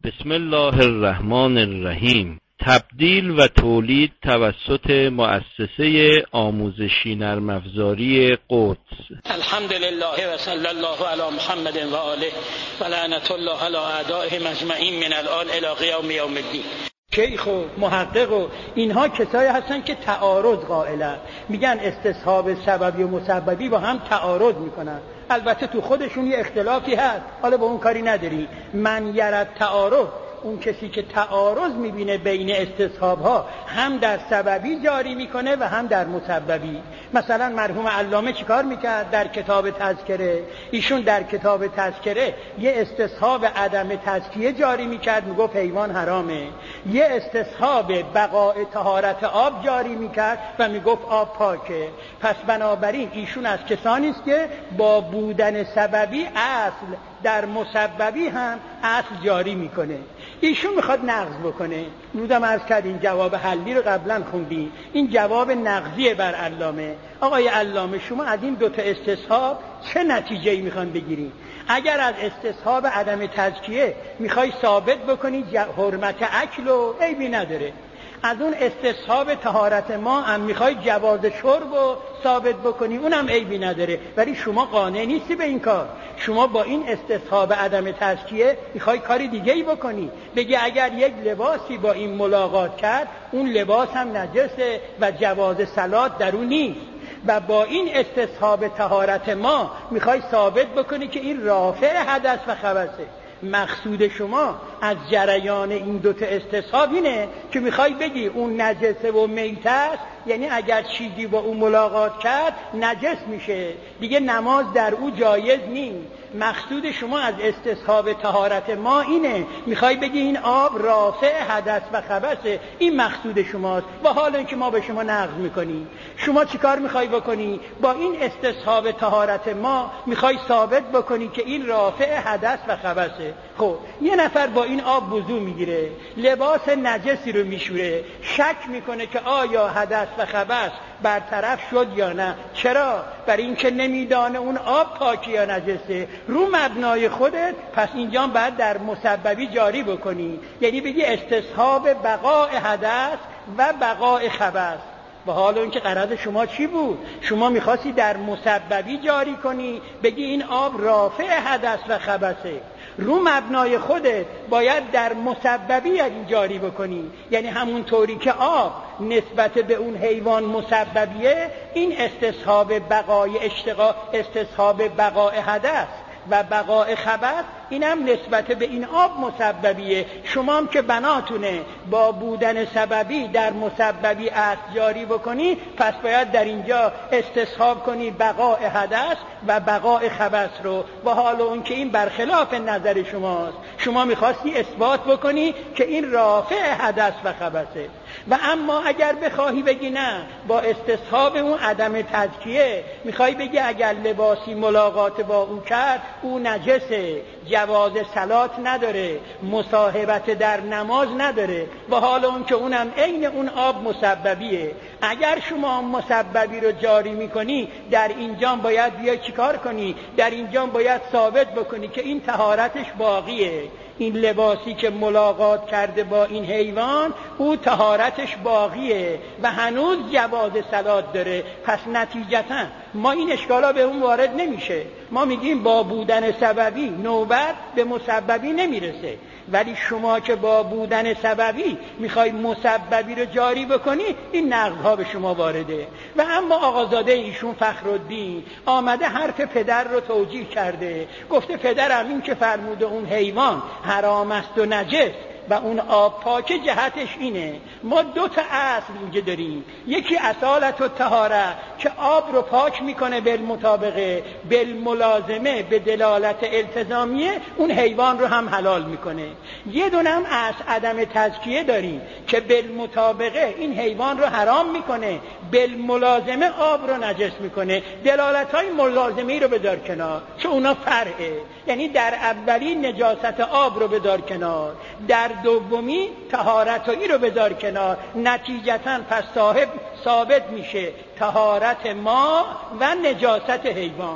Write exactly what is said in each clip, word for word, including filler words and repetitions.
بسم الله الرحمن الرحیم. تبدیل و تولید توسط مؤسسه آموزشی نرم افزاری قدس. الحمد لله و صلی الله علی محمد و آله و لعنت الله علی اعدائهم اجمعین من الان الی قیام یوم الدین. شیخ و محقق و اینها کسایی هستن که تعارض قائلن، میگن استصحاب سببی و مسببی با هم تعارض میکنن. البته تو خودشون یه اختلافی هست، حالا با اون کاری نداری. من یرد تعارض، اون کسی که تعارض میبینه بین استصحاب ها هم در سببی جاری میکنه و هم در مسببی. مثلا مرحوم علامه چیکار میکرد در کتاب تذکره؟ ایشون در کتاب تذکره یه استصحاب عدم تزکیه جاری میکرد، میگفت حیوان حرامه. یه استصحاب بقاء طهارت آب جاری میکرد و میگفت آب پاکه. پس بنابراین ایشون از کسانی است که با بودن سببی اصل در مسببی هم اصل جاری میکنه. ایشون میخواد نقض بکنه. نودم عرض کردیم جواب حلی رو قبلا خوندیم، این جواب نقضیه بر علامه. آقای علامه شما از این دوتا استصحاب چه نتیجه‌ای میخوان بگیرید؟ اگر از استصحاب عدم تزکیه میخوای ثابت بکنی حرمت اکل و عیبی نداره، از اون استصحاب طهارت ما هم میخوای جواز شرب و ثابت بکنی، اونم عیبی نداره. ولی شما قانع نیستی به این کار. شما با این استصحاب عدم تزکیه میخوای کاری دیگه ای بکنی، بگی اگر یک لباسی با این ملاقات کرد اون لباس هم نجسه و جواز صلات در اون نیست. و با این استصحاب طهارت ما میخوای ثابت بکنی که این رافع حدث و خبثه. مقصود شما از جریان این دوتا استصحاب اینه که میخوای بگی اون نجسه و میته است، یعنی اگر چیزی با اون ملاقات کرد نجس میشه دیگه، نماز در او جایز نیست. مقصود شما از استصحاب طهارت ما اینه، میخوای بگی این آب رافع حدث و خبثه. این مقصود شماست و حالا که ما به شما نقض میکنیم، شما چیکار میخوای بکنی؟ با این استصحاب طهارت ما میخوای ثابت بکنی که این رافع حدث و خبثه. خب یه نفر با این آب وضو میگیره، لباس نجسی رو میشوره، شک میکنه که آیا حدث و خبث برطرف شد یا نه. چرا؟ برای اینکه نمیدانه اون آب پاکی یا نجسه. رو مبنای خودت پس اینجا باید در مسببی جاری بکنی، یعنی بگی استصحاب بقاء حدث و بقاء خبث. و حالا اینکه غرض شما چی بود؟ شما میخواستی در مسببی جاری کنی، بگی این آب رافع حدث و خبثه. رو مبنای خودت باید در مسببی جاری بکنی، یعنی همون طوری که آب نسبت به اون حیوان مسببیه، این استصحاب بقای اشتقاق، استصحاب بقای حدث و بقای خبث اینم نسبت به این آب مسببیه. شما هم که بناتونه با بودن سببی در مسببی اصل جاری بکنی، پس باید در اینجا استصحاب کنی بقای حدث و بقای خبث رو. و حالا اون که این برخلاف نظر شماست، شما میخواستی اثبات بکنی که این رافع حدث و خبثه. و اما اگر بخواهی بگی نه، با استصحاب اون عدم تزکیه میخوای بگی اگر لباسی ملاقات با او کرد او نجسه، جواز صلات نداره، مصاحبت در نماز نداره. و حالا اون که اونم عین اون آب مسببیه. اگر شما مسببی رو جاری میکنی، در اینجا باید بیای چیکار کنی؟ در اینجا باید ثابت بکنی که این طهارتش باقیه. این لباسی که ملاقات کرده با این حیوان او طهارتش باقیه و هنوز جواز صلات داره. پس نتیجتا ما این اشکالا به اون وارد نمیشه. ما میگیم با بودن سببی نوبت به مسببی نمیرسه، ولی شما که با بودن سببی میخوای مسببی رو جاری بکنی، این نقض‌ها به شما وارده. و اما آقازاده ایشون فخرالدین آمده حرف پدر رو توجیه کرده، گفته پدرم این که فرموده اون حیوان حرام است و نجس و اون آب پاکه، جهتش اینه ما دو تا اصل اینجا داریم. یکی اصالت و طهاره که آب رو پاک میکنه بالمطابقه، بالملازمه، به دلالت التزامیه اون حیوان رو هم حلال میکنه. یه دونم اصل عدم تزکیه داریم که بالمطابقه این حیوان رو حرام میکنه، بالملازمه آب رو نجس میکنه. دلالت های ملازمه رو بذار کنار چون اونا فرعه، یعنی در اولی نجاست آب رو بذار کنار، در دومی طهارتایی رو بذار کنار. نتیجتا پس صاحب ثابت میشه طهارت ما و نجاست حیوان.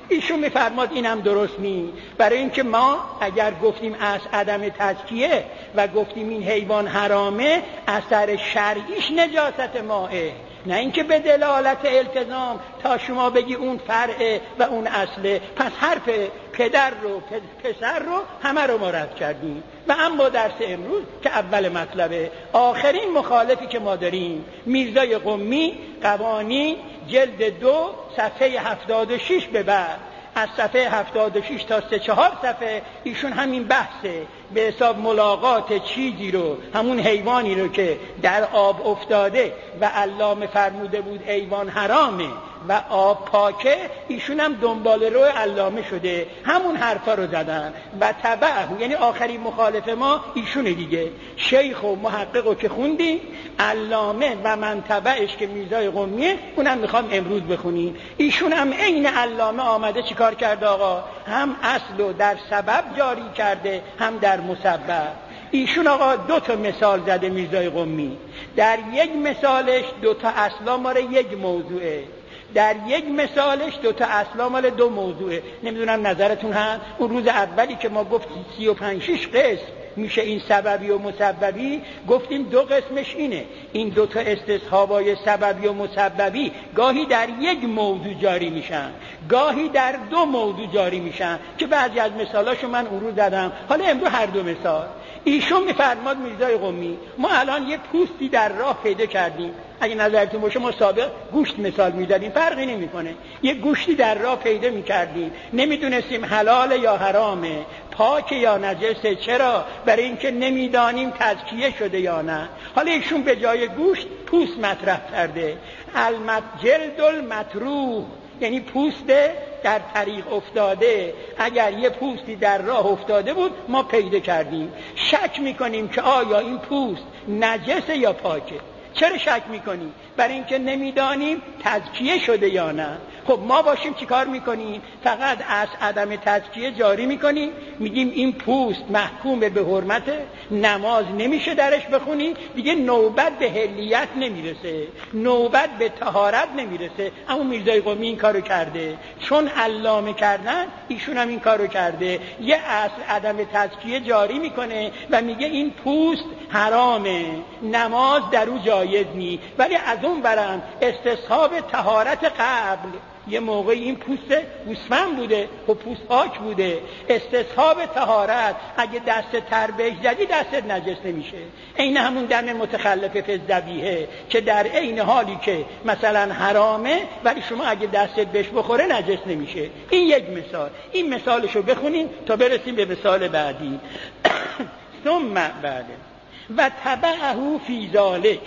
ایشون میفرماد اینم درست نیست، برای اینکه ما اگر گفتیم از عدم تزکیه و گفتیم این حیوان حرامه، اثر شرعیش نجاست مائه، نه اینکه به دلالت التزام تا شما بگی اون فرعه و اون اصله. پس حرف پدر رو پسر رو همه رو ما رد کردیم. و اما درس امروز که اول مطلبه، آخرین مخالفی که ما داریم میرزای قمی، قوانین جلد دو صفحه هفتاد و شش به بعد، از صفحه هفتاد و شش تا سه چهار صفحه ایشون همین بحثه، به حساب ملاقات چیزی رو، همون حیوانی رو که در آب افتاده و علامه فرموده بود حیوان حرامه و آب پاکه، ایشون هم دنبال رو علامه شده همون حرفا رو زدن و تبعه، یعنی آخرین مخالف ما ایشونه دیگه. شیخ و محقق رو که خوندیم، علامه و من تبعش که میرزای قمیه، اونم میخوام امروز بخونیم. ایشون هم عین علامه آمده چیکار کرده آقا؟ هم اصل رو در سبب جاری کرده، هم در مسبب. ایشون آقا دو تا مثال زده میرزای قمی، در یک مثالش دو تا اصلا مال یک موضوعه، در یک مثالش دو تا اصلا مال دو موضوعه. نمیدونم نظرتون هست؟ اون روز اولی که ما گفتیم سی و پنج شش قسم میشه این سببی و مسببی، گفتیم دو قسمش اینه، این دو تا استصحابای سببی و مسببی گاهی در یک موضوع جاری میشن، گاهی در دو موضوع جاری میشن، که بعضی از مثالاشو من اون روز زدم. حالا امروز هر دو مثال. ایشون میفرماد میرزای قمی، ما الان یه پوستی در راه پیدا کردیم، اگه نظرتون باشه ما سابق گوشت مثال میزدیم، فرقی نمیکنه، یه گوشتی در راه پیدا میکردیم، نمیدونستیم حلال یا حرامه، پاک یا نجسه. چرا؟ برای اینکه نمیدانیم تزکیه شده یا نه. حالا ایشون به جای گوشت پوست مطرح کرده، جلد المطروح، یعنی پوست در طریق افتاده. اگر یه پوستی در راه افتاده بود ما پیدا کردیم، شک میکنیم که آیا این پوست نجسه یا پاکه. چرا شک میکنیم؟ برای اینکه نمیدانیم تزکیه شده یا نه. خب ما باشیم چی کار میکنیم؟ فقط از عدم تزکیه جاری میکنیم، میگیم این پوست محکوم به حرمته، نماز نمیشه درش بخونی، دیگه نوبت به حلیت نمیرسه، نوبت به طهارت نمیرسه. اما میرزای قمی این کارو کرده، چون علامه کردن ایشون هم این کارو کرده، یه اصل عدم تزکیه جاری میکنه و میگه این پوست حرامه، نماز در او جایز نی. ولی از اون برم استصحاب طهارت قبل، یه موقعی این پوست گوسفند بوده و پوست پاک بوده، استصحاب طهارت، اگه دست تر بهش زدی دستت نجس نمیشه. این همون دم متخلف فی الذبیحه که در عین حالی که مثلا حرامه ولی شما اگه دستت بهش بخوره نجس نمیشه. این یک مثال. این مثالشو بخونیم تا برسیم به مثال بعدی. ثم بعد و تبعه فی ذالک،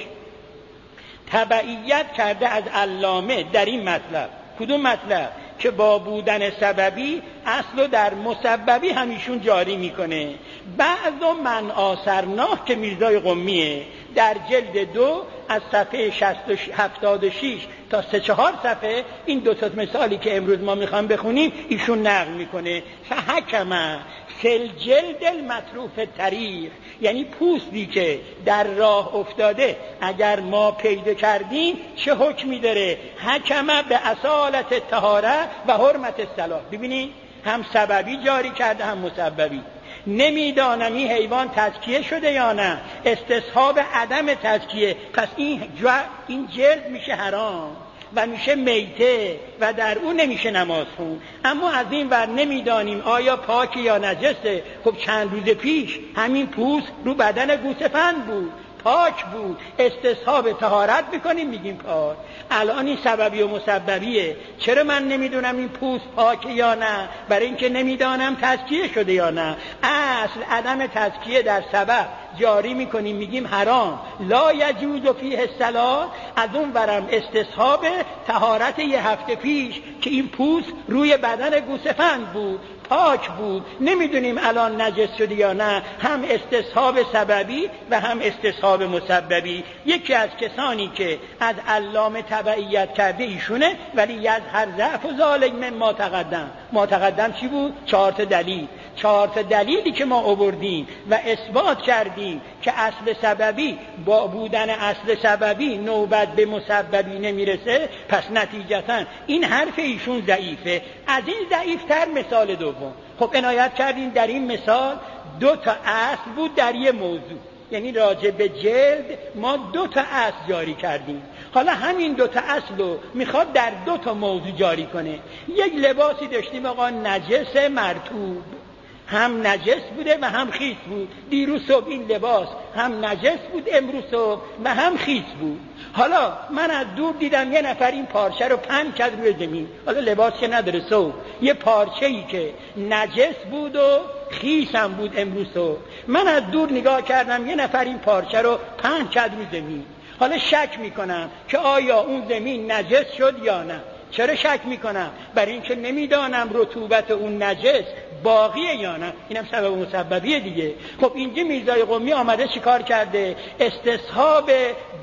تبعیت کرده از علامه در این مطلب. کدوم مطلب؟ که با بودن سببی اصل در مسببی همیشون جاری میکنه. بعض من آثرناه که میرزای قمیه در جلد دو از صفحه هفتاد و شش تا سه چهار صفحه، این دو تا مثالی که امروز ما میخوام بخونیم ایشون نقل میکنه. فحکمه فل جلد المطروف طریق، یعنی پوستی که در راه افتاده اگر ما پیدا کردیم چه حکمی داره؟ حکمه به اصالت طهارت و حرمت الصلاة. ببینید هم سببی جاری کرده هم مسببی. نمیدانم این حیوان تزکیه شده یا نه، استصحاب عدم تزکیه، پس این, این جلد میشه حرام و میشه میته و در اون نمیشه نماز خون. اما از این ور نمیدانیم آیا پاک یا نجسه. خب چند روز پیش همین پوست رو بدن گوسفند بود، پاک بود، استصحاب طهارت میکنیم میگیم پاک. الان این سببی و مسببیه. چرا من نمیدونم این پوست پاک یا نه؟ برای اینکه نمیدانم تزکیه شده یا نه. اصل عدم تزکیه در سبب جاری میکنیم میگیم حرام، لا یجوز فیه الصلاة. از اون برم استصحاب طهارت یه هفته پیش که این پوست روی بدن گوسفند بود، پاک بود، نمیدونیم الان نجس شده یا نه. هم استصحاب سببی و هم استصحاب مسببی. یکی از کسانی که از علامه تبعیت کرده ایشونه، ولی یظهر ضعف و ذالک من ما تقدم. ما تقدم چی بود؟ چهار تا دلیل. چهار تا دلیلی که ما آوردیم و اثبات کردیم که اصل سببی با بودن اصل سببی نوبت به مسببی نمیرسه، پس نتیجتا این حرف ایشون ضعیفه. از این ضعیفتر مثال دوم. خب عنایت کردیم در این مثال دو تا اصل بود در یه موضوع، یعنی راجع به جلد ما دو تا اصل جاری کردیم. حالا همین دو تا اصل رو میخواد در دو تا موضوع جاری کنه. یک لباسی داشتیم آقا نجس مرطوب، هم نجس بوده و هم خیس بود. دیروز صبح این لباس هم نجس بود، امروز صبح و هم خیس بود. حالا من از دور دیدم یه نفر این پارچه رو پهن کرد روی زمین. حالا لباس که نداره صبح، یه پارچه‌ای که نجس بود و خیس هم بود امروز صبح. من از دور نگاه کردم یه نفر این پارچه رو پهن کرد روی زمین. حالا شک میکنم که آیا اون زمین نجس شد یا نه. چرا شک میکنم؟ برای اینکه نمیدانم رطوبت اون نجس باقیه یا نه. اینم سبب مسببیه دیگه. خب اینجا میرزای قمی آمده چیکار کرده؟ استصحاب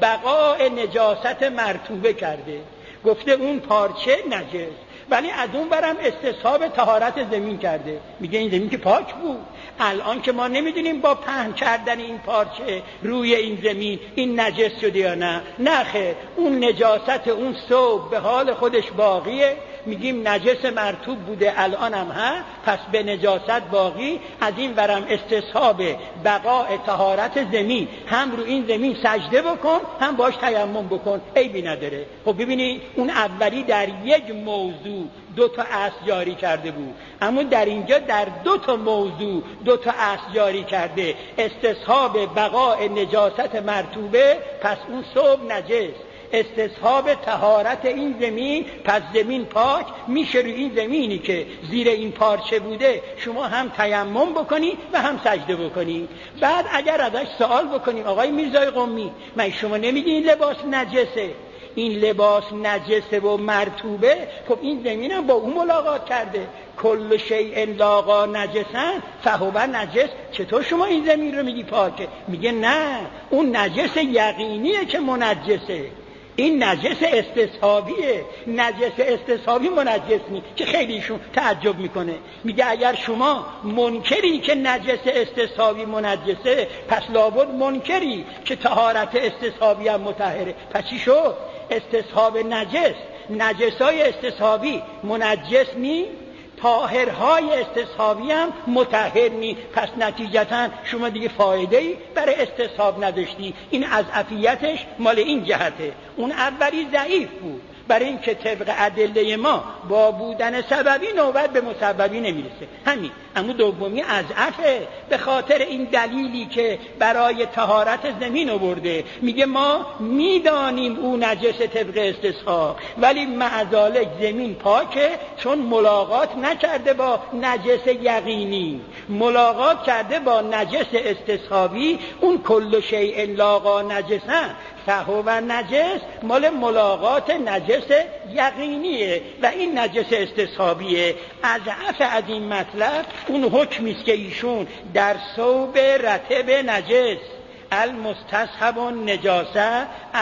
بقاء نجاست مرطوبه کرده. گفته اون پارچه نجس، ولی از اون برم استصحاب طهارت زمین کرده. میگه این زمین که پاک بود، الان که ما نمیدونیم با پهن کردن این پارچه روی این زمین این نجس شده یا نه. نه خیر، اون نجاست اون صبح به حال خودش باقیه. میگیم نجس مرطوب بوده الان هم هست، پس به نجاست باقی. از این برم استصحاب بقاء طهارت زمین، هم رو این زمین سجده بکن هم باش تیمم بکن، عیبی نداره. خب ببینید اون اولی در یک موضوع دو تا اصل جاری کرده بود، اما در اینجا در دو تا موضوع دو تا اصل جاری کرده. استصحاب بقاء نجاست مرطوبه، پس اون صبح نجس. استصحاب طهارت این زمین، پس زمین پاک میشه. روی این زمینی که زیر این پارچه بوده شما هم تیمم بکنی و هم سجده بکنی. بعد اگر ازش سوال بکنیم آقای میرزای قمی، من شما نمیگی این لباس نجسه، این لباس نجسه و مرطوبه، خب این زمین هم با اون ملاقات کرده. کل شیء لاقا نجسن فهو نجس، چطور شما این زمین رو میگی پاکه؟ میگه نه، اون نجس یقینیه که منجسه، این نجس استصحابیه. نجس استصحابی منجس نی، که خیلیشون تعجب میکنه. میگه اگر شما منکری که نجس استصحابی منجسه، پس لابد منکری که طهارت استصحابی هم مطهره. پس چی شد؟ استصحاب نجس، نجسای استصحابی منجس نی، طاهرهای استصحابی هم مطهر نی. پس نتیجتا شما دیگه فایده‌ای برای استصحاب نداشتی. این از عفیتش مال این جهته. اون اولی ضعیف بود، برای اینکه طبق ادله ما با بودن سببی نوبت به مسببی نمیرسه، همین. اما دومی از عفه، به خاطر این دلیلی که برای طهارت زمین آورده. میگه ما میدانیم اون نجس طبق استصحاب، ولی معذالک زمین پاکه، چون ملاقات نکرده با نجس یقینی، ملاقات کرده با نجس استصحابی. اون کل شیء لاقا نجسن فهو نجس مال ملاقات نجس یقینیه و این نجس استصحابیه. از عفو از این مطلب اون حکمی است که ایشون در ثوب رطب نجس المستصحب النجاسه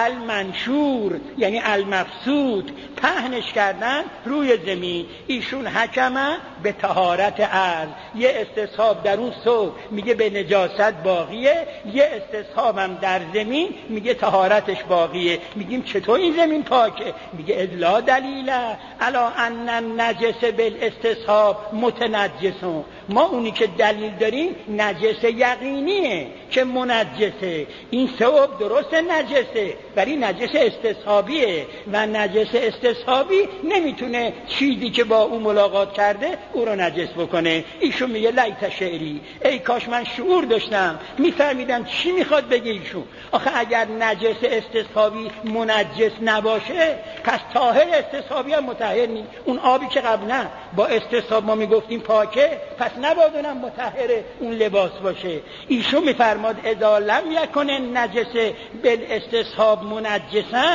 المنشور، یعنی المبسوط، پهنش کردن روی زمین، ایشون حکمه به طهارت ارض. یه استصحاب در اون ثوب میگه به نجاست باقیه، یه استصحاب هم در زمین میگه طهارتش باقیه. میگیم چطور این زمین پاکه؟ میگه الا دلیل علی ان النجس بالاستصحاب متنجسون. ما اونی که دلیل داریم نجس یقینیه که منجسه. این ثوب درست نجسه، ولی نجس استصحابیه و نجس استصحابی نمیتونه چیزی که با او ملاقات کرده او رو نجس بکنه. ایشون میگه لیت شعری، ای کاش من شعور داشتم میفهمیدم چی میخواد بگه ایشون. آخه اگر نجس استصحابی منجس نباشه، پس طاهر استصحابی هم مطهر نیست. اون آبی که قبلا با استصحاب ما میگفتیم پاکه، پس نباید اونم مطهر اون لباس باشه. ایشون میفرماد اذا لم یکن نجس بالاستصحاب منجسن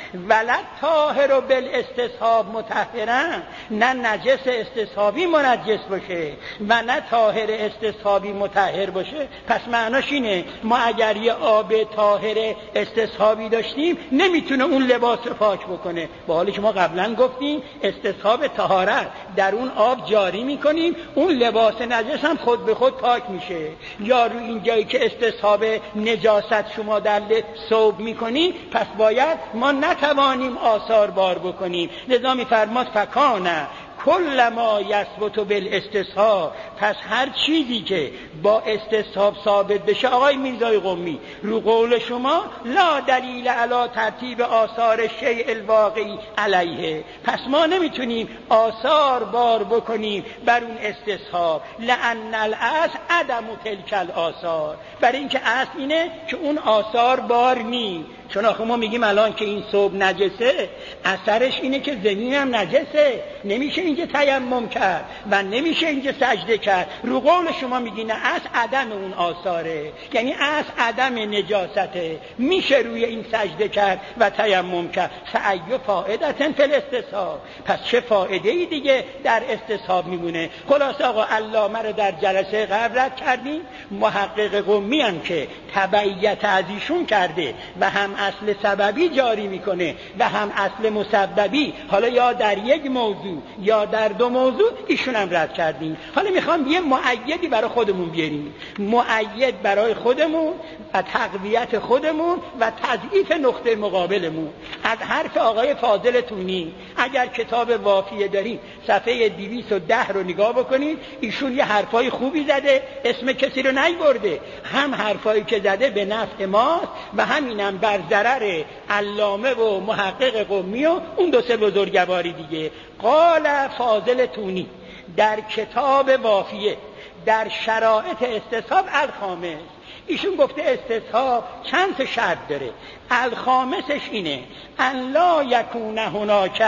ولد طاهر و بالاستصحاب مطهرن، نه نجس استصحابی منجس باشه و نه طاهر استصحابی مطهر باشه. پس معناش اینه ما اگر یه آب طاهر استصحابی داشتیم نمیتونه اون لباس رو پاک بکنه، با حالی که ما قبلا گفتیم استصحاب طهارت در اون آب جاری میکنیم، اون لباس نجس هم خود به خود پاک میشه. یا رو این جایی که استصحاب نجاست شما در ثوب میکنی، پس باید ما نتوانیم آثار بار بکنیم. لذا میفرماد فکانه کل ما یثبت بالاستصحاب، پس هر چیزی که با استصحاب ثابت بشه آقای میرزای قمی رو قول شما لا دلیل علی ترتیب آثار شیء الواقعی علیه، پس ما نمیتونیم آثار بار بکنیم بر اون استصحاب. لان الاصل عدم تلک الاثار، برای اینکه اصل اینه که اون آثار بار نی. چون آخه ما میگیم الان که این ثوب نجسه، اثرش اینه که زمین هم نجسه، نمیشه اینجا تیمم کرد و نمیشه اینجا سجده کرد. رو قول شما میگین اصل عدم اون آثاره، یعنی اصل عدم نجاسته، میشه روی این سجده کرد و تیمم کرد. فأی فائدة فی الاستصحاب، پس چه فائده ای دیگه در استصحاب میمونه؟ خلاص آقا علامه رو در جلسه قبل رد کردیم، محقق قمی هم که تبعیت از ایشون کرده و هم اصل سببی جاری میکنه و هم اصل مسببی، حالا یا در یک موضوع یا در دو موضوع، ایشون هم رد کردیم. حالا میخوام یه مؤیدی برای خودمون بیاریم، مؤید برای خودمون و تقویت خودمون و تضعیف نقطه مقابلمون. از حرف آقای فاضل تونی اگر کتاب وافیه داریم صفحه دویست و ده رو نگاه بکنید، ایشون یه حرفای خوبی زده، اسم کسی رو نیورده، هم حرفایی که زده به نفع ماست و همینم بر ضرر علامه و محقق قمی و اون دو سه بزرگواری دیگه. قال فاضل تونی در کتاب وافیه در شرایط استصحاب الخامس، ایشون گفته استصحاب چند تا شرط داره. الخامسش اینه ان لا یکون هناک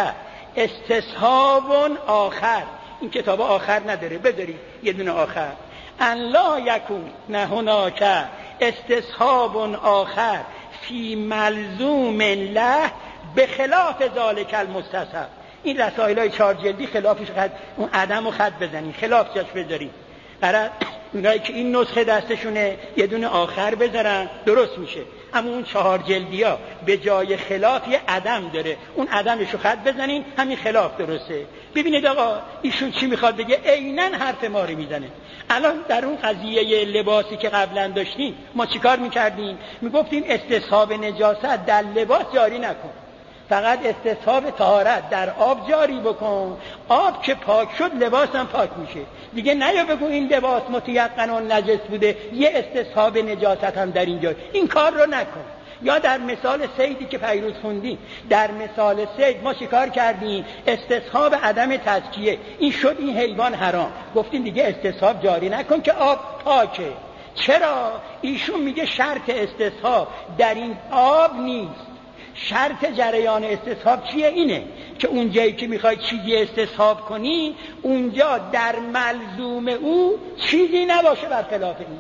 استصحاب آخر، این کتاب آخر نداره، بذارید یه دونه آخر. ان لا یکون هناک استصحاب آخر فی ملزوم له به خلاف ذالک المستصحب. این رسائل های چهار جلدی خلافش خط، اون عدم و خط بزنین، خلاف جاش بذارین. برای اونایی که این نسخه دستشونه یه دونه آخر بذارن درست میشه. اما اون چهار جلدی ها به جای خلاف یه عدم داره، اون عدمشو خط بزنین، همین خلاف درسته. ببینید آقا ایشون چی میخواد بگه، عیناً حرف ما رو میزنه. الان در اون قضیه لباسی که قبلا داشتیم ما چیکار میکردیم؟ میگفتیم استصحاب نجاست در لباس جاری نکن، فقط استصحاب طهارت در آب جاری بکن. آب که پاک شد لباس هم پاک میشه دیگه. نیا بگو این لباس متیقناً نجس بوده، یه استصحاب نجاست هم در اینجا، این کار رو نکن. یا در مثال صیدی که پیروز خوندیم، در مثال صید ما چیکار کردیم؟ استصحاب عدم تزکیه، این شد این حیوان حرام، گفتیم دیگه استصحاب جاری نکن که آب پاکه. چرا؟ ایشون میگه شرط استصحاب در این آب نیست. شرط جریان استصحاب چیه؟ اینه که اون جایی که میخوای چیزی استصحاب کنی اونجا در ملزوم او چیزی نباشه بر خلاف این.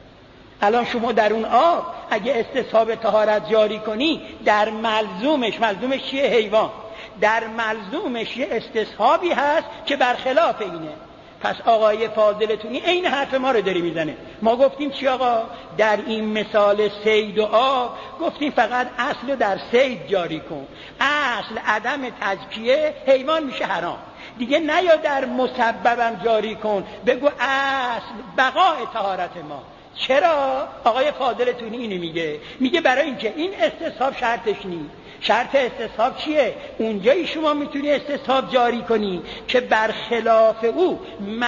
الان شما در اون آب اگه استصحاب طهارت جاری کنی در ملزومش، ملزومش چیه؟ حیوان. در ملزومش یه استصحابی هست که برخلاف اینه. پس آقای فاضل تونی این حرف ما رو داری میزنه. ما گفتیم چی آقا؟ در این مثال صید و آب گفتیم فقط اصل در صید جاری کن، اصل عدم تزکیه، حیوان میشه حرام دیگه. نیا در مسببم جاری کن، بگو اصل بقاء طهارت ما. چرا؟ آقای فاضل تونی اینو میگه، میگه برای اینکه این استصحاب شرطش نیست. شرط استصحاب چیه؟ اونجایی شما میتونی استصحاب جاری کنی که برخلاف او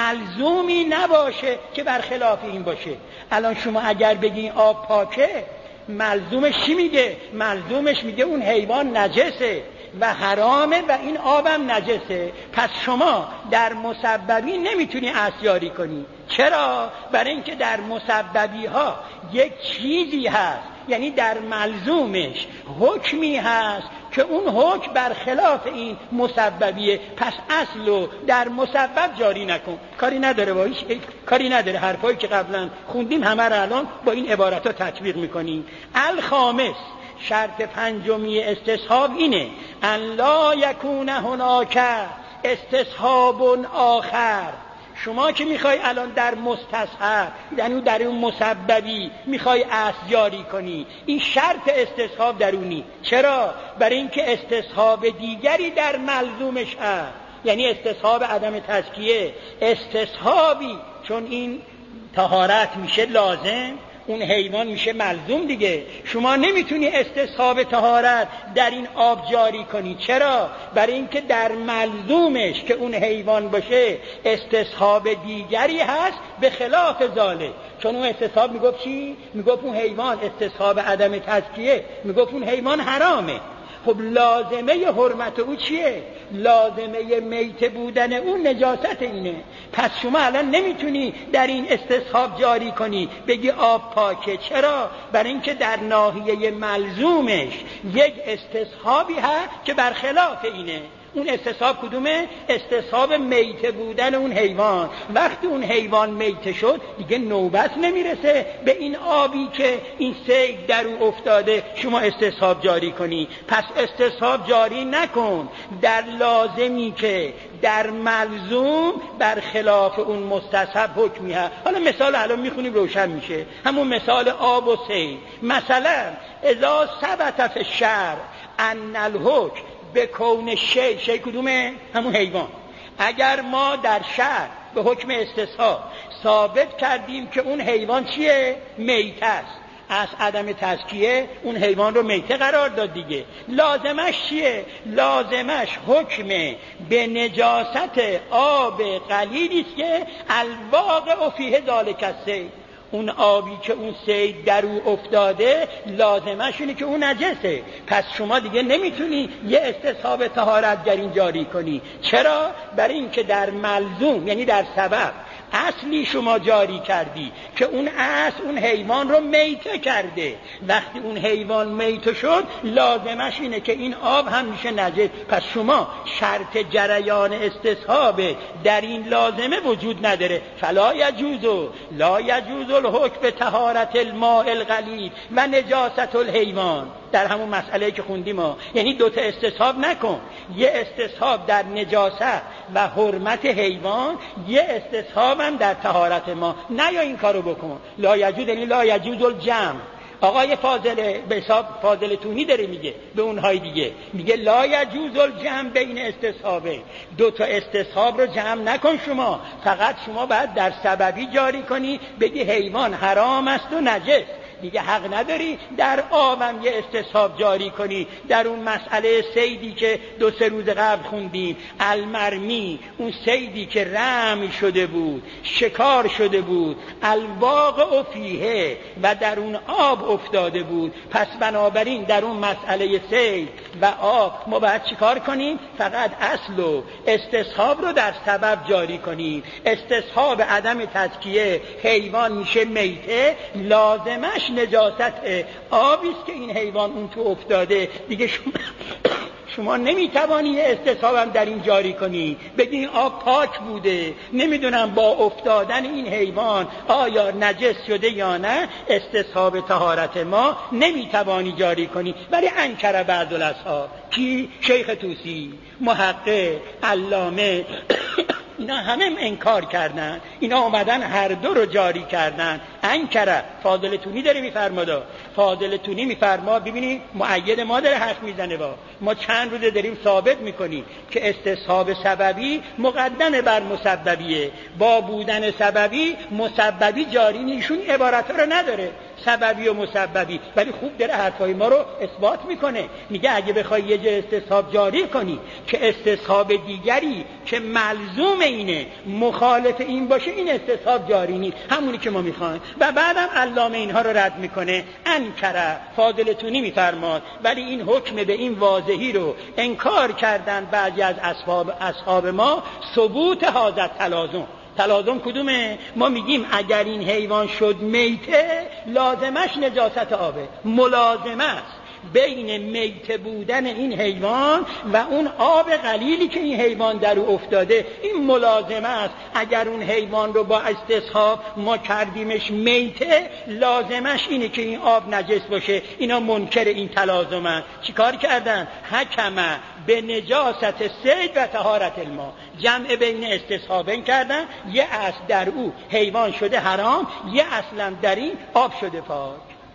ملزومی نباشه که برخلاف این باشه. الان شما اگر بگی آب پاکه، ملزومش چی میگه؟ ملزومش میگه اون حیوان نجسه و حرامه و این آبم نجسه. پس شما در مسببی نمیتونی اصل جاری کنی. چرا؟ برای اینکه در مسببی ها یک چیزی هست، یعنی در ملزومش حکمی هست که اون حکم برخلاف این مسببیه. پس اصلو در مسبب جاری نکن. کاری نداره با هیچ کاری نداره، حرفایی که قبلا خوندیم همه رو الان با این عبارت ها تطبیق میکنیم. الخامس شرط پنجمی استصحاب اینه ان لا یکون هناک استصحاب آخر. شما که میخوای الان در مستصحب یعنی در اون مسببی میخوای اصل جاری کنی، این شرط استصحاب درونی. چرا؟ برای اینکه استصحاب دیگری در ملزومش هست، یعنی استصحاب عدم تزکیه، استصحابی چون این طهارت میشه لازم، اون حیوان میشه ملزوم دیگه. شما نمیتونی استصحاب طهارت در این آب جاری کنی. چرا؟ برای اینکه در ملزومش که اون حیوان باشه استصحاب دیگری هست به خلاف ذالک. چون اون استصحاب میگفت چی؟ میگفت اون حیوان استصحاب عدم تزکیه، میگفت اون حیوان حرامه. خب لازمه حرمت او چیه؟ لازمه میت بودن اون نجاست اینه. پس شما الان نمیتونی در این استصحاب جاری کنی بگی آب پاکه. چرا؟ برای اینکه در ناحیه ملزومش یک استصحابی هست که برخلاف اینه. اون استصحاب کدومه؟ استصحاب میت بودن اون حیوان. وقتی اون حیوان میت شد دیگه نوبت نمیرسه به این آبی که این سید در او افتاده شما استصحاب جاری کنی. پس استصحاب جاری نکن در لازمی که در ملزوم برخلاف اون مستصحب حکمی هست. حالا مثال الان میخونیم روشن میشه. همون مثال آب و سید. مثلا اذا ثبت فی الشرع ان الحکم به کون شی، شی کدومه؟ همون حیوان. اگر ما در شرع به حکم استصحاب ثابت کردیم که اون حیوان چیه؟ میت است، از عدم تزکیه اون حیوان رو میته قرار داد دیگه. لازمش چیه؟ لازمش حکم به نجاست آب قلیلی است که الواقع فیه ذالک السید. اون آبی که اون سید در او افتاده لازمش اینه که اون نجسه. پس شما دیگه نمیتونی یه استصحاب طهارت در این جاری کنی. چرا؟ برای اینکه در ملزوم یعنی در سبب اصلی شما جاری کردی که اون اصل اون حیوان رو میته کرده. وقتی اون حیوان میته شد لازمش اینه که این آب هم میشه نجس. پس شما شرط جریان استصحاب در این لازمه وجود نداره. فلا یجوز لا یجوز الحکم به طهارت الماء القلیل و نجاست الحیوان. در همون مسئله که خوندیم ما، یعنی دوتا استصحاب نکن. یه استصحاب در نجاست و حرمت حیوان، یه استصحاب هم در طهارت ما. نه یا این کارو بکن. لا یجوز یعنی لا یجوز الجمع. آقای فاضل به حساب فاضل تونی داره میگه به اونهای دیگه، میگه لا یجوز الجمع بین استصحابه. دو تا استصحاب رو جمع نکن شما. فقط شما باید در سببی جاری کنی، بگی حیوان حرام است و نجس. دیگه حق نداری در آبم یه استصحاب جاری کنی. در اون مسئله سیدی که دو سه روز قبل خوندیم، المرمی، اون سیدی که رمی شده بود، شکار شده بود، الواقع فیه و در اون آب افتاده بود. پس بنابراین در اون مسئله سید و آب ما باید چیکار کنیم؟ فقط اصل و استصحاب رو در سبب جاری کنیم. استصحاب عدم تزکیه حیوان میشه میته، لازمش نجاست آبی است که این حیوان اون تو افتاده. دیگه شما شما نمیتوانی استصحابم در این جاری کنی، بگی این آب پاک بوده، نمیدونم با افتادن این حیوان آیا نجس شده یا نه. استصحاب طهارت ما نمیتوانی جاری کنی. ولی انکر بعض الاصحاب، کی؟ شیخ طوسی، محقق، علامه، اینا همه انکار کردن. اینا اومدن هر دو رو جاری کردن. انکره فاضل تونی داره میفرماده. فاضل تونی میفرما ببینید مؤید ما داره حرف میزنه. با ما چند روزه داریم ثابت میکنیم که استصحاب سببی مقدم بر مسببیه. با بودن سببی مسببی جاری نیشون عبارت رو نداره، سببی و مسببی. ولی خوب داره حرفای ما رو اثبات میکنه. میگه اگه بخوای یه جا استصحاب جاری کنی که استصحاب دیگری که ملزوم اینه مخالف این باشه، این استصحاب جاری نیست، همونی که ما میخوایم. و بعدم علامه اینها رو رد میکنه. انکره فاضل تونی میفرماد ولی این حکم به این واضحی رو انکار کردن بعضی از اصحاب اصحاب ما. ثبوت حاضر تلازم. تلازم کدومه؟ ما میگیم اگر این حیوان شد میته لازمش نجاست آبه، ملازمه است. بین میت بودن این حیوان و اون آب قلیلی که این حیوان در او افتاده. این ملازمه است. اگر اون حیوان رو با استصحاب ما کردیمش میته، لازمش اینه که این آب نجس باشه. اینا منکر این تلازمن. چیکار کردن؟ حکمه به نجاست صید و طهارت الماء، جمع بین استصحابین کردن. یه اصل در او حیوان شده حرام، یه اصلا در این آب شده پاک.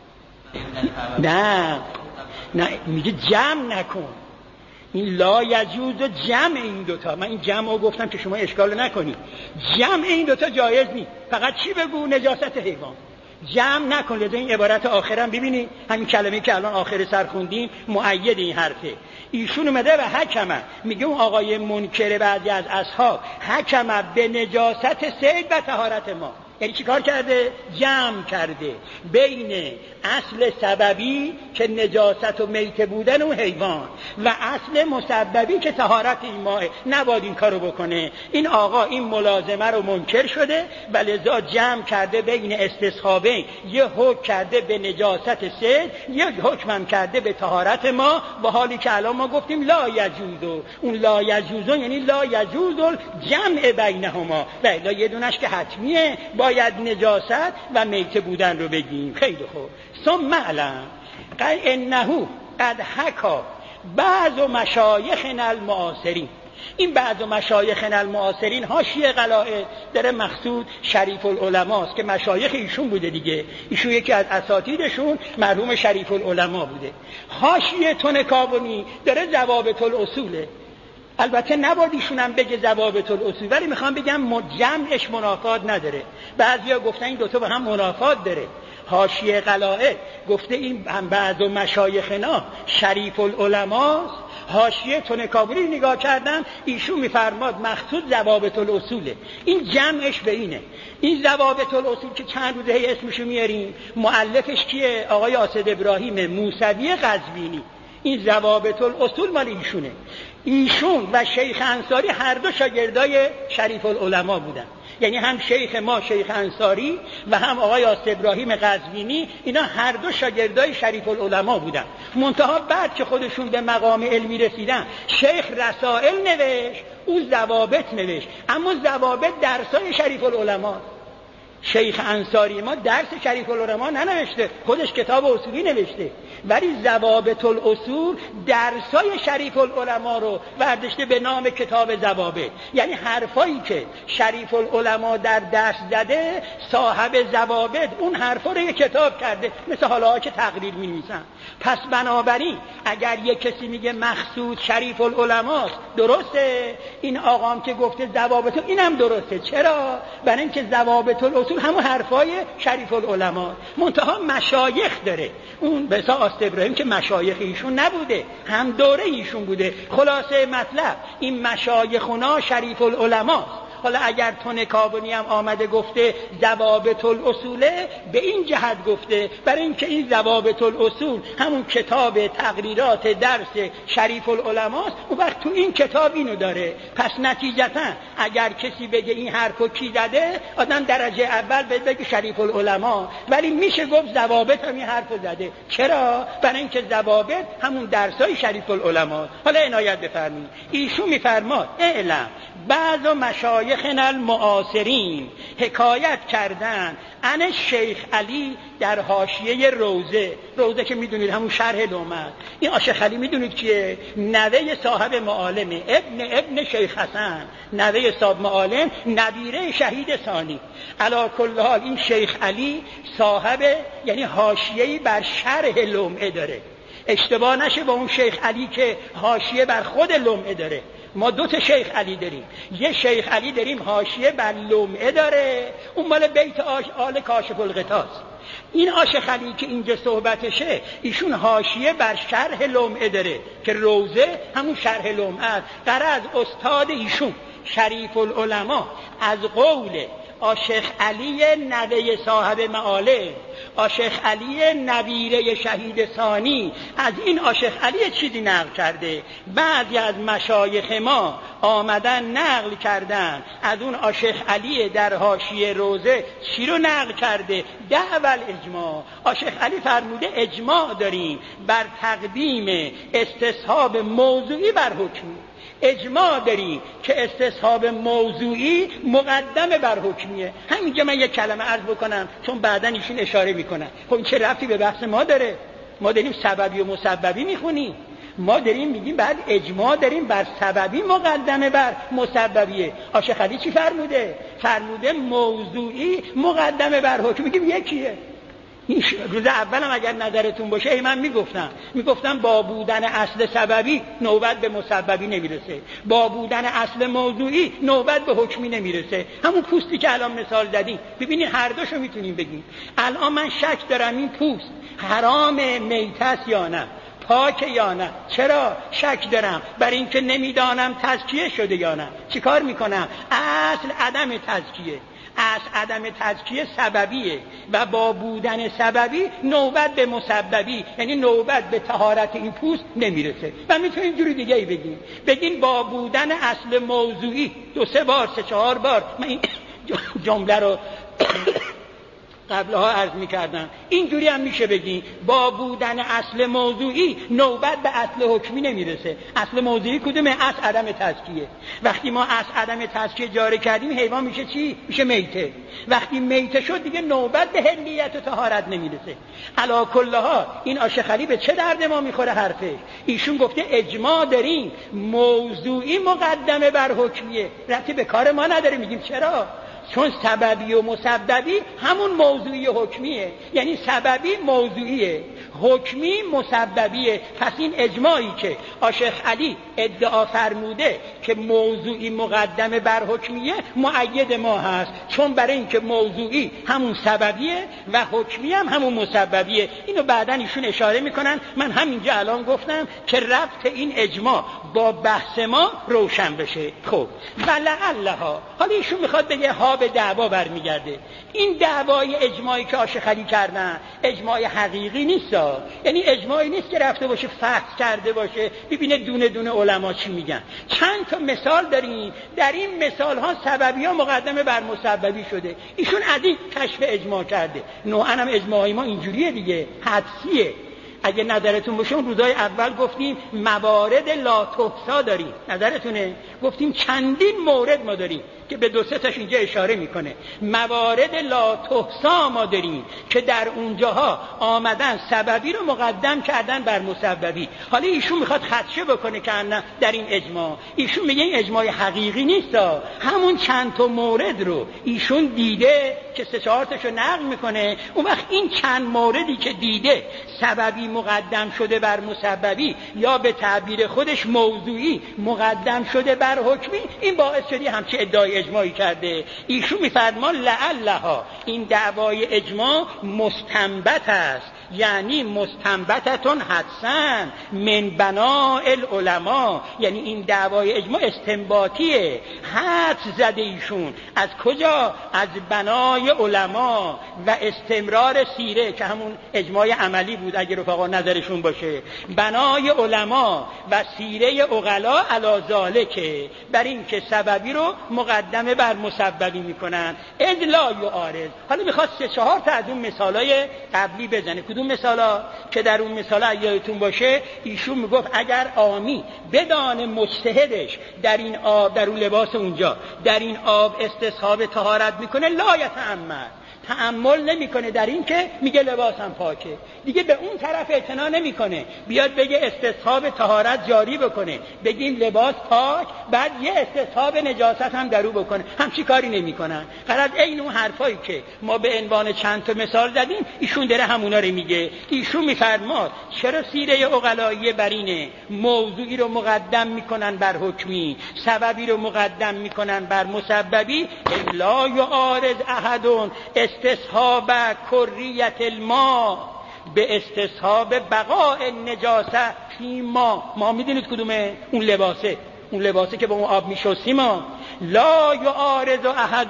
نه نه میگه جمع نکن. این لا یجوز و جمع این دوتا، من این جمع رو گفتم که شما اشکال نکنید. جمع این دوتا جایز نیست. فقط چی بگو؟ نجاست حیوان. جمع نکن. لذا این عبارت آخرم ببینید، همین کلمه که الان آخر سر خوندیم مؤید این حرفه. ایشون اومده و حکمه، میگه اون آقای منکر بعضی از اصحاب حکمه به نجاست صید و طهارت ما. یعنی چی کار کرده؟ جمع کرده بین اصل سببی که نجاست و میت بودن اون حیوان و اصل مسببی که طهارت این ماه. نباید این کارو بکنه. این آقا این ملازمه رو منکر شده و لذا جمع کرده بین استصحابین، یه حکم کرده به نجاست سید، یه حکم کرده به طهارت ما، با حالی که الان ما گفتیم لا یجوزو. اون لا یجوزو یعنی لا یجوزو جمع بینهما، و الا یه دونش که حتمیه، باید نجاست و میت بودن رو بگیم. خیلی خوب. ثم علم قد انه قد حکا بعض مشایخنا المعاصرین. این بعض مشایخنا المعاصرین حاشیه قلائد در مقصود شریف العلماء است که مشایخ ایشون بوده دیگه. ایشون یکی از اساتیدشون مرحوم شریف العلماء بوده. حاشیه تونکابونی داره ضوابط الاصوله. البته نباید ایشون هم بگه ضوابط الاصول، ولی میخوام بگم جمعش منافات نداره. بعضیا گفتن این دوتا با هم منافات داره. حاشیه قلائد گفته این هم بعض مشایخنا شریف العلماء. حاشیه تونکابوری نگاه کردن، ایشون میفرماد مقصود ضوابط الاصوله. این جمعش به اینه. این ضوابط الاصول که چند روزه هی اسمشو میاریم، مؤلفش کیه؟ آقای آصد ابراهیم موسوی قزوینی. این ضوابط الاصول مال ایشونه. ایشون و شیخ انصاری هر دو شاگردای شریف العلماء بودن. یعنی هم شیخ ما شیخ انصاری و هم آقای آصد ابراهیم قزوینی، اینا هر دو شاگردای شریف العلماء بودن. منتها بعد که خودشون به مقام علمی رسیدن، شیخ رسائل نوشت، او ضوابط نوشت. اما ضوابط درسای شریف العلماء. شیخ انصاری ما درس شریف العلماء ننوشته، خودش کتاب اصولی نوشته، ولی ضوابط الاصول درسای شریف العلماء رو برداشته به نام کتاب ضوابط. یعنی حرفایی که شریف العلماء در درس زده، صاحب ضوابط اون حرفا رو یک کتاب کرده، مثل حالا که تقریر می‌نویسن. پس بنابراین اگر یک کسی میگه مقصود شریف العلماء است، درسته. این آقام که گفته ضوابط، اینم درسته. چرا؟ برای اینکه ضوابط الاصول همون حرفای شریف العلماء، منتها مشایخ داره. اون به اساس آصد ابراهیم که مشایخ ایشون نبوده، هم دوره ایشون بوده. خلاصه مطلب این مشایخنا شریف العلماء. حالا اگر تونکابونی هم آمده گفته ضوابط الاصوله، به این جهت گفته برای اینکه این ضوابط الاصول همون کتاب تقریرات درس شریف العلماء است. اون وقت تو این کتاب اینو داره. پس نتیجتا اگر کسی بگه این حرفو کی زده، آدم درجه اول بگه شریف العلماء، ولی میشه گفت ضوابط هم این حرفو زده. چرا؟ برای اینکه ضوابط همون درسای شریف العلماء. حالا عنایت بفرمایید. ایشون میفرماد اعلم بعض مشایخنا المعاصرین حکایت کردن عن شیخ علی در حاشیه روزه. روزه که میدونید همون شرح لومه. این شیخ علی میدونید کیه؟ نوه صاحب معالمه، ابن ابن شیخ حسن، نوه صاحب معالم، نبیره شهید ثانی. علی کل حال این شیخ علی صاحب یعنی حاشیه‌ای بر شرح لومه داره. اشتباه نشه با اون شیخ علی که حاشیه بر خود لومه داره. ما دو تا شیخ علی داریم. یه شیخ علی داریم حاشیه بر لومعه داره، اون مال بیت آش آل کاشف الغطاس. این آشیخ علی که اینجا صحبتشه، ایشون حاشیه بر شرح لومعه داره که روزه همون شرح لومعه است. غرض استاد ایشون شریف العلماء از قول آشیخ علی نوه صاحب معاله، آشیخ علی نویره شهید ثانی از این آشیخ علی چیزی نقل کرده. بعضی از مشایخ ما آمدن نقل کردن از اون آشیخ علی در حاشیه روزه چی رو نقل کرده؟ دعوال اجماع. آشیخ علی فرموده اجماع داریم بر تقدیم استصحاب موضوعی بر حکمی. اجماع داریم که استصحاب موضوعی مقدم بر حکمیه. همینجا من یک کلمه عرض بکنم چون بعداً ایشون اشاره میکنن. خب این چه ربطی به بحث ما داره؟ ما داریم سببی و مسببی میخونیم. ما داریم میگیم بعد اجماع داریم بر سببی مقدمه بر مسببیه. آشیخ علی چی فرموده؟ فرموده موضوعی مقدمه بر حکم. میگیم یکیه. روز اولم اگر نظرتون باشه ای من میگفتم میگفتم با بودن اصل سببی نوبت به مسببی نمیرسه، با بودن اصل موضوعی نوبت به حکمی نمیرسه. همون پوستی که الان مثال زدیم ببینید هر دوشو میتونیم بگیم. الان من شک دارم این پوست حرام میتس یا نه، پاک یا نه. چرا شک دارم؟ برای اینکه نمیدانم تزکیه شده یا نه. چیکار میکنم؟ اصل عدم تزکیه، اصل عدم تزکیه سببیه و با بودن سببی نوبت به مسببی یعنی نوبت به طهارت این پوست نمیرسه. و میتونیم اینجوری دیگه ای بگیم بگین با بودن اصل موضوعی دو سه بار سه چهار بار من این جمله رو قبلها عرض میکردم. اینجوری هم میشه بگیم با بودن اصل موضوعی نوبت به اصل حکمی نمیرسه. اصل موضوعی کدومه؟ اصل عدم تزکیه. وقتی ما اصل عدم تزکیه جاری کردیم حیوان میشه چی؟ میشه میته. وقتی میته شد دیگه نوبت به حلیت و طهارت نمیرسه. علی کل ها این آشیخ علی به چه درد ما میخوره حرفش؟ ایشون گفته اجماع داریم موضوعی مقدمه بر حکمیه. ربطی به کار ما نداره. میگیم چرا؟ چون سببی و مسببی همون موضوعی حکمیه. یعنی سببی موضوعیه، حکمی مسببیه. پس این اجماعی که آشیخ علی ادعا فرموده که موضوعی مقدمه بر حکمیه مؤید ما هست، چون برای اینکه موضوعی همون سببیه و حکمی هم همون مسببیه. اینو بعدن ایشون اشاره میکنن. من همینجا الان گفتم که ربط این اجماع با بحث ما روشن بشه. خب ولعلها، حالا ایشون میخواد بگه ها به دعوا برمیگرده. این دعوای اجماعی که آشیخ علی کردن اجماع حقیقی نیست، یعنی اجماعی نیست که رفته باشه فحص کرده باشه ببینه دونه دونه علما چی میگن. چند تا مثال داریم، در این مثال ها سببی ها مقدمه بر مسببی شده. ایشون از این کشف اجماع کرده. نوعا هم اجماعی ما اینجوریه دیگه، حدسیه. اگه نظرتون باشه اون روزای اول گفتیم موارد لا تحصا داریم، نظرتونه؟ گفتیم چندین مورد ما داریم که به دو سه تاش اینجا اشاره میکنه. موارد لا تحصا ما داریم که در اونجاها آمدن سببی رو مقدم کردن بر مسببی. حالا ایشون میخواد خدشه بکنه که نه در این اجماع. ایشون میگه این اجماع حقیقی نیست، همون چند تا مورد رو ایشون دیده که سه چهار تاشو نقل میکنه. اون وقت این چند موردی که دیده سببی مقدم شده بر مسببی یا به تعبیر خودش موضوعی مقدم شده بر حکمی، این باعث شده همچه ادعای اجماعی کرده. ایشون میفرمان لعلها، این دعوای اجماع مستنبت است، یعنی مستنبتتون حدسن من بناء العلماء، یعنی این دعوای اجماع استنباطیه، حدس زده ایشون. از کجا؟ از بنای علما و استمرار سیره که همون اجماع عملی بود اگر رفقا نظرشون باشه. بنای علما و سیره عقلا علی ذالک، بر این که سببی رو مقدمه بر مسببی میکنن. اذ لا یعارض. حالا میخواد سه چهار تا از اون مثالای قبلی بزنه. کدوم مثالا؟ که در اون مثالا یادتون باشه ایشون میگفت اگر عامی بدان مجتهدش در این آب، در اون لباس اونجا در این آب استصحاب طهارت میکنه لا یتأمل، تأمل نمیکنه در این که میگه لباسم پاکه، دیگه به اون طرف اعتنا نمیکنه بیاد بگه استصحاب طهارت جاری بکنه، بگیم لباس پاک بعد یه استصحاب نجاست هم درو بکنه. همچی کاری نمیکنن. غرض این اون حرفایی که ما به عنوان چند تا مثال زدیم ایشون داره همونا رو میگه. ایشون میفرماد چرا سیره عقلایی بر اینه موضوعی رو مقدم میکنن بر حکمی، سببی رو مقدم میکنن بر مسببی. لا یعارض احدون استصحاب کریت الماء به استصحاب بقاء النجاسه فی ما. ما میدونید کدومه؟ اون لباسه، اون لباسه که با اون آب میشستیم ما. لا یعارض احد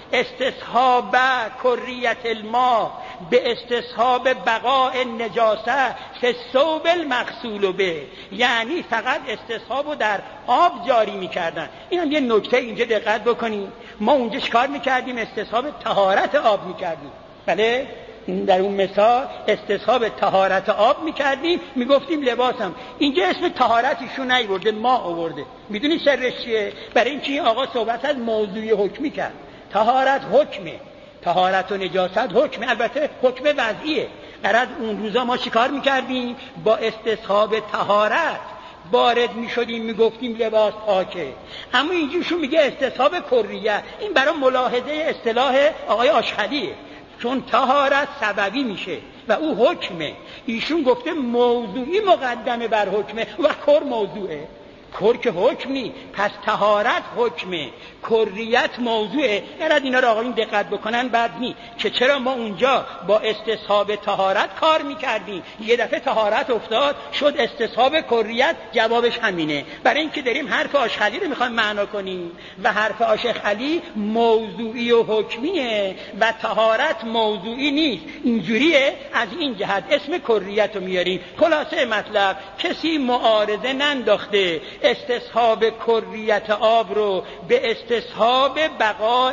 استصحاب کریت الماء به استصحاب بقاء نجاسه فی الثوب المغسول به، یعنی فقط استصحابو در آب جاری میکردن. این هم یه نکته اینجا دقت بکنیم، ما اونجا چیکار میکردیم؟ استصحاب طهارت آب میکردیم. بله در اون مثال استصحاب طهارت آب میکردیم، میگفتیم لباسم. اینجا اسم طهارتشون نیورده، ما آورده. میدونی سرش چیه؟ برای اینکه این آقا صحبت از موضوعی حکمی کرد. طهارت حکمه، طهارت و نجاست حکمه، البته حکم وضعیه. در اون روزا ما چیکار میکردیم؟ با استصحاب طهارت وارد میشدیم، میگفتیم لباس پاکه. اما اینجوشون میگه استصحاب کریه. این برای ملاحظه اصطلاح آقای آشخلیه، چون طهارت سببی میشه و او حکمه. ایشون گفته موضوعی مقدمه بر حکمه و کر موضوعه. کر که حکم نی، پس طهارت حکمه، کریت موضوعه. اگر اینا رو آقایون دقت بکنن بد نی که چرا ما اونجا با استصحاب طهارت کار میکردیم، یه دفعه طهارت افتاد شد استصحاب کریت. جوابش همینه، برای اینکه داریم حرف آشخلی رو میخوایم معنا کنیم و حرف آشخلی موضوعی و حکمیه و طهارت موضوعی نیست. اینجوریه، از این جهت اسم کریت رو میاریم. خلاصه مطلب کسی معارضه ننداخته استصحاب کریت آب رو به استصحاب بقاء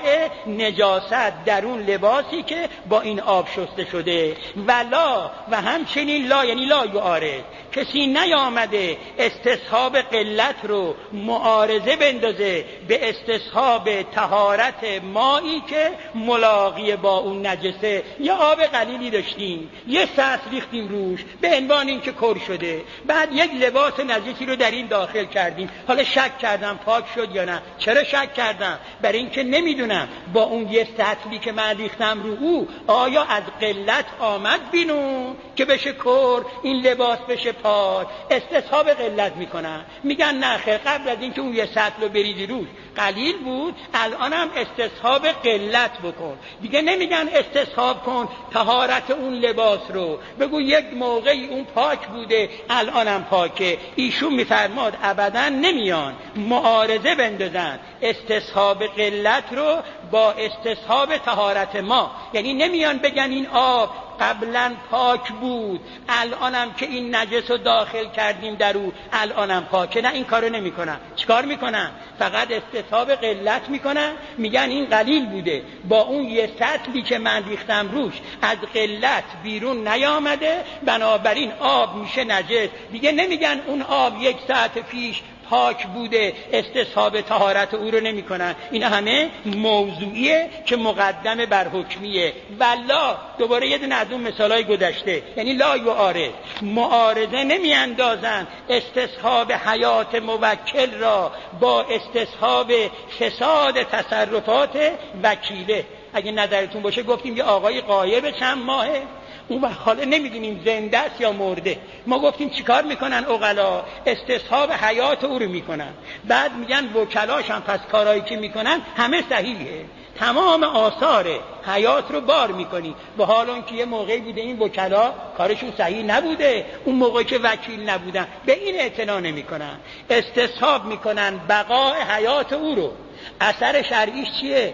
نجاست در اون لباسی که با این آب شسته شده. ولا و همچنین لا یعنی لا یعارض، کسی نیامده استصحاب قلت رو معارضه بندازه به استصحاب طهارت مایی که ملاقی با اون نجسه. یا آب قلیلی داشتیم، یه فصل ریختیم روش به عنوان این که کر شده، بعد یک لباس نجسی رو در این داخل کردیم. حالا شک کردم پاک شد یا نه. چرا شک کردم؟ برای اینکه نمیدونم با اون یه سطلی که من ریختم رو او آیا از قلت آمد بینون که بشه کر، این لباس بشه پاک. استصحاب قلت میکنن، میگن نه خیر، قبل از اینکه اون یه سطل رو بریزی روش قلیل بود، الانم استصحاب قلت بکن. دیگه نمیگن استصحاب کن طهارت اون لباس رو، بگو یک موقعی اون پاک بوده الانم پاکه. ایشون میفرماد ابدا نمیان معارضه بندازن استصحاب قلت رو با استصحاب طهارت ما، یعنی نمیان بگن این آب قبلا پاک بود الانم که این نجس رو داخل کردیم در او الانم پاکه. نه، این کارو نمیکنن. چیکار میکنن؟ فقط استصحاب قلت میکنن، میگن این قلیل بوده، با اون یه سطلی که من ریختم روش از قلت بیرون نیامده، بنابراین آب میشه نجس. دیگه نمیگن اون آب یک ساعت پیش پاک بوده، استصحاب طهارت او رو نمی کنن. اینا همه موضوعیه که مقدمه بر حکمیه. ولا دوباره یه دونه از اون مثالای گذشته، یعنی لا یعارض، معارضه نمی اندازن استصحاب حیات موکل را با استصحاب فساد تصرفات وکیله. اگه نظرتون باشه گفتیم یه آقای غایب چند ماهه، اون وقت حالا نمیدونیم زنده است یا مرده. ما گفتیم چیکار میکنن عقلا؟ استصحاب حیات او رو میکنن، بعد میگن وکلاش هم پس کارایی که میکنن همه صحیحه، تمام آثار حیات رو بار میکنی، به حال اون که یه موقعی بوده این وکلا کارشون صحیح نبوده، اون موقعی که وکیل نبودن، به این اعتنا نمیکنن. استصحاب میکنن بقاء حیات او رو. اثر شرعیش چیه؟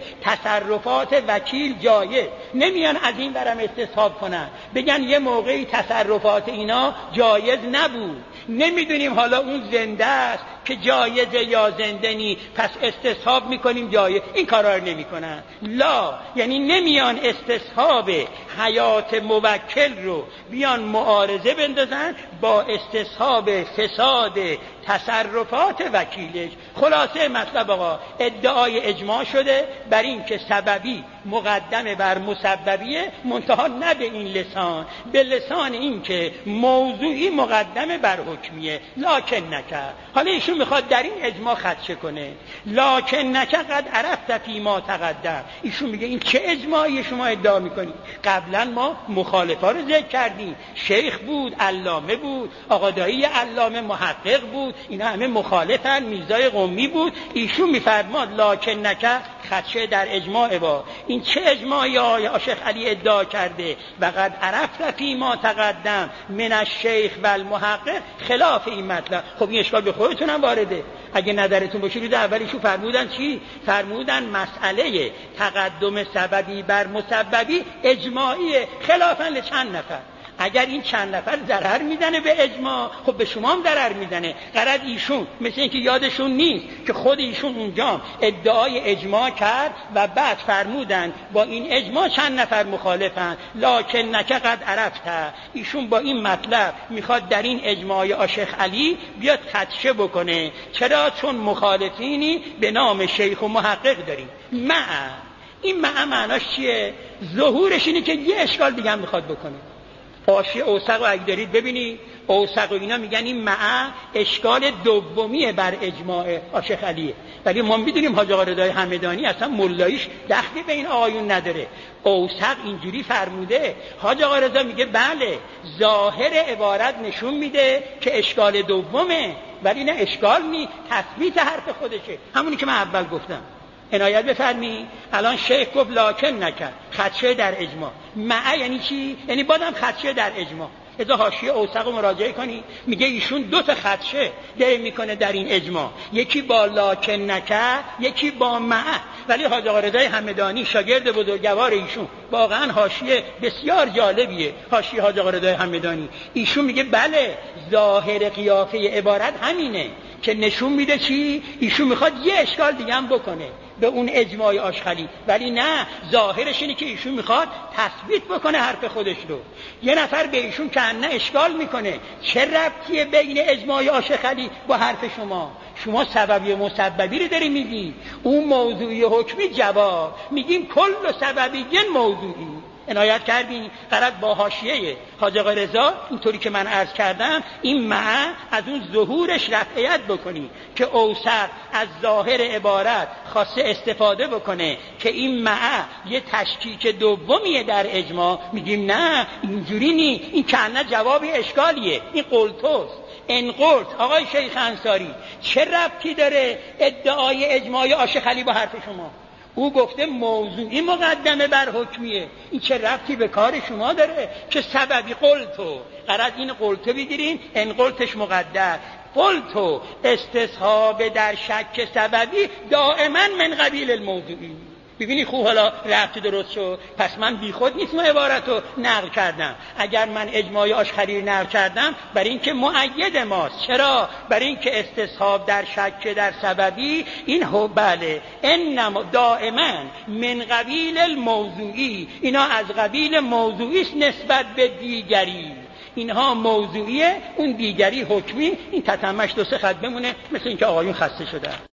تصرفات وکیل جایز. نمیان از این برم استصحاب کنن بگن یه موقعی تصرفات اینا جایز نبود، نمیدونیم حالا اون زنده است که جایزه یا زنده نی، پس استصحاب میکنیم جایز. این کارا رو نمیکنن. لا یعنی نمیان استصحاب حیات موکل رو بیان معارضه بندازن با استصحاب فساد تصرفات وکیلش. خلاصه مطلب آقا ادعای اجماع شده بر این که سببی مقدمه بر مسببیه، منتها نه به این لسان، به لسان این که موضوعی مقدمه بر حکمیه. لکن نکر، حالا ایشون میخواد در این اجماع خدشه کنه. لکن نکر قد عرفت فی ما تقدم. ایشون میگه این چه اجماعی شما ادعا میکنید؟ قبلا ما مخالفا رو ذکر کردیم، شیخ بود، علامه بود، آقا دایی علامه محقق بود، اینا همه مخالفن، میرزای قمی بود. ایشون میفرماد لکن نکر خدشه در اجماع با. این چه اجماعی آقای شیخ علی ادعا کرده؟ وقد عرفت فی ما تقدم من الشیخ و المحقق خلاف این مطلب. خب این اشکال به خودتونم وارده. اگه نظرتون باشه روز اولیشو فرمودن چی؟ فرمودن مسئله تقدم سببی بر مسببی اجماعی خلافاً لچند نفر. اگر این چند نفر ضرر میزنه به اجماع، خب به شما هم ضرر میزنه. غرض ایشون مثل اینکه یادشون نیست که خود ایشون اونجا ادعای اجماع کرد و بعد فرمودن با این اجماع چند نفر مخالفن. لکن نک قد عرفت، ایشون با این مطلب میخواد در این اجماع شیخ علی بیاد خدشه بکنه. چرا؟ چون مخالفینی به نام شیخ و محقق داریم. مع این مع معناش چیه؟ ظهورش اینه که یه اشکال دیگه هم میخواد بکنه. حاشیه اوسق رو اگه دارید ببینید، اوسق و اینا میگن این مع اشکال دومیه بر اجماع شیخ علیه. ولی ما میدونیم حاج آقا رضای همدانی اصلا ملاییش دخلی به این آیون نداره. اوسق اینجوری فرموده، حاج آقا رضا میگه بله ظاهر عبارت نشون میده که اشکال دومه، ولی نه اشکال نی، تثبیت حرف خودشه، همونی که من اول گفتم. عنایت بفرمی. الان شیخ گفت لکن نکرد خدشه در اجماع. مع یعنی چی؟ یعنی بازم خدشه در اجماع. اذا حاشیه اوسق رو مراجعه کنی میگه ایشون دو تا خدشه داره میکنه در این اجماع، یکی با لکن نکرد، یکی با مع. ولی حاج آقا رضای همدانی شاگرد بزرگوار ایشون، واقعا حاشیه بسیار جالبیه حاشیه حاج آقا رضای همدانی. ایشون میگه بله ظاهر قیافه عبارت همینه که نشون میده چی؟ ایشون میخواد یه اشکال دیگه هم بکنه به اون اجماع آشخلی، ولی نه ظاهرش اینه که ایشون میخواد تثبیت بکنه حرف خودش رو. یه نفر به ایشون که نه اشکال میکنه چه ربطیه بین اجماع آشخلی با حرف شما؟ شما سببی و مسببی رو داری میگی، اون موضوعی حکمی جواب میگیم کل سببی جن موضوعی. عنایت کردین؟ قرار با حاشیه حاج آقا رضا اینطوری که من عرض کردم این مع از اون ظهورش رفعیت بکنی که اوسط از ظاهر عبارت خواسته استفاده بکنه که این مع یه تشکیک دومیه در اجماع. میگیم نه اینجوری نی، این کنه جوابی اشکالیه، این قلتوست. ان قلت آقای شیخ انصاری چه ربطی داره ادعای اجماع شیخ علی با حرف شما؟ او گفته موضوعی مقدمه بر حکمیه، این چه ربطی به کار شما داره که سببی قلتو؟ قرار این قلتو بگیرین، ان قلتش مقدر، قلتو استصحاب در شک سببی دائما من قبیل الموضوعی. ببینی خوب حالا ربط درست شد. پس من بی خود نیستم عبارت رو نقل کردم. اگر من اجماع آشخری رو نقل کردم برای اینکه مؤید ماست. چرا؟ برای اینکه استصحاب در شک در سببی این هو بله انما دائما من قبیل الموضوعی، اینا از قبیل موضوعی است نسبت به دیگری. اینها موضوعیه، اون دیگری حکمی. این تتمش دو سه خط بمونه مثل اینکه آقایون خسته شده.